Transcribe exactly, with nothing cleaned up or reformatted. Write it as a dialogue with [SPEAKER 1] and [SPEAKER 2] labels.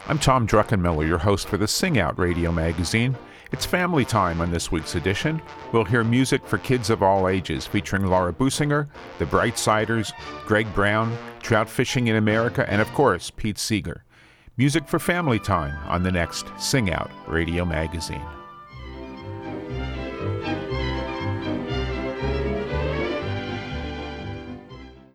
[SPEAKER 1] I'm Tom Druckenmiller, your host for the Sing Out Radio magazine. It's family time on this week's edition. We'll hear music for kids of all ages, featuring Laura Businger, the Brightsiders, Greg Brown, Trout Fishing in America, and of course, Pete Seeger. Music for family time on the next Sing Out Radio magazine.